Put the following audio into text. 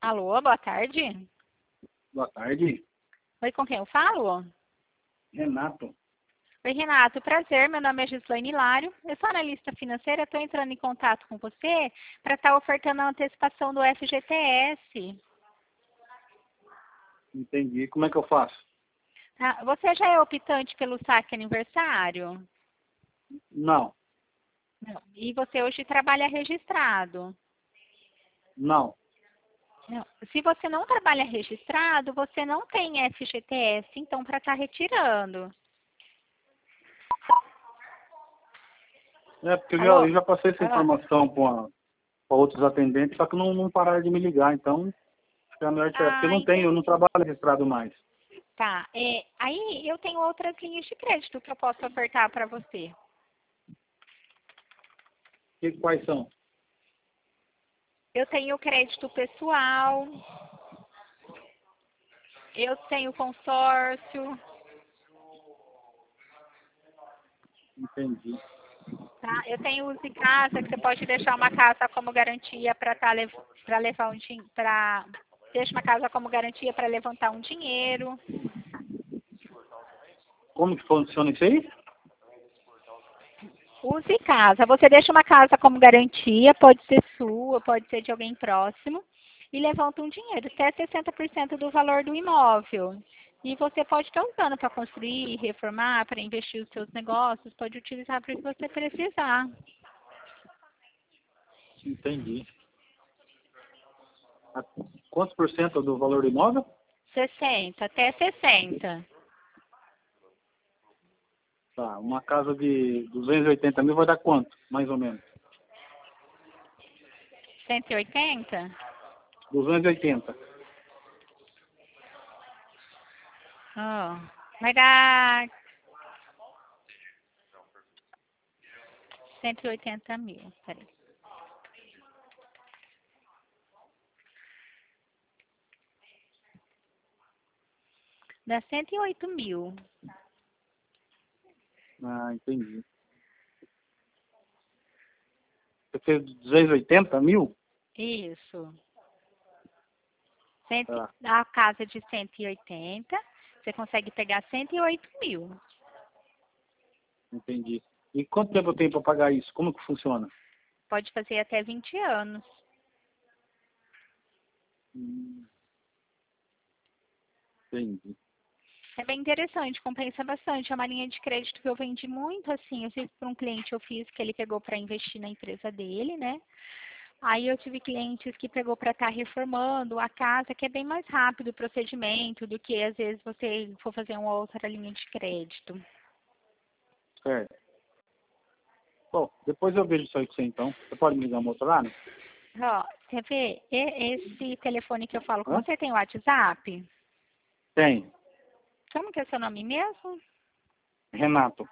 Alô, boa tarde. Boa tarde, Oi, com quem eu falo? Renato. Oi, Renato, prazer. Meu nome é Gislaine Hilário. Eu sou analista financeira, estou entrando em contato com você para estar ofertando a antecipação do FGTS. Entendi. Como é que eu faço? Tá? Você já é optante pelo saque aniversário? Não, Não. E você hoje trabalha registrado? não. Não. Se você não trabalha registrado, você não tem FGTS, então, para estar retirando. É, porque Alô? eu já passei essa informação para outros atendentes, só que não pararam de me ligar, então acho que é melhor tirar, porque eu não tenho, eu não Entendi. trabalho registrado mais. Tá. Aí eu tenho outras linhas de crédito que eu posso ofertar para você. Quais são? Eu tenho crédito pessoal, eu tenho consórcio, Entendi. tá? Eu tenho Use Casa, que você pode deixar uma casa como garantia para levar deixa uma casa como garantia para levantar um dinheiro. Como que funciona isso aí? Use Casa. Você deixa uma casa como garantia, pode ser sua, pode ser de alguém próximo, e levanta um dinheiro, até 60% do valor do imóvel. E você pode estar usando para construir, reformar, para investir os seus negócios, pode utilizar para o que você precisar. Entendi. A- Quantos por cento do valor do imóvel? 60, até 60. Tá, uma casa de 280 mil vai dar quanto, mais ou menos? 180? 280. Oh, vai dar 180 mil. Peraí. Dá 108 mil. Ah, entendi. Você fez 280 mil? Isso. Tá, A casa de 180, você consegue pegar 108 mil. entendi. E quanto tempo eu tenho para pagar isso? Como que funciona? Pode fazer até 20 anos. Hum, Entendi. É bem interessante, compensa bastante. É uma linha de crédito que eu vendi muito, assim. Eu fiz para um cliente, eu fiz que ele pegou para investir na empresa dele, né? Aí eu tive clientes que pegou para estar reformando a casa, que é bem mais rápido o procedimento do que às vezes você for fazer uma outra linha de crédito. Certo. Bom, depois eu vejo isso aí com você então. Você pode me ligar no outro lado? Ó, você vê, esse telefone que eu falo com Hã? você tem o WhatsApp? Tem. Como que é seu nome mesmo? Renato.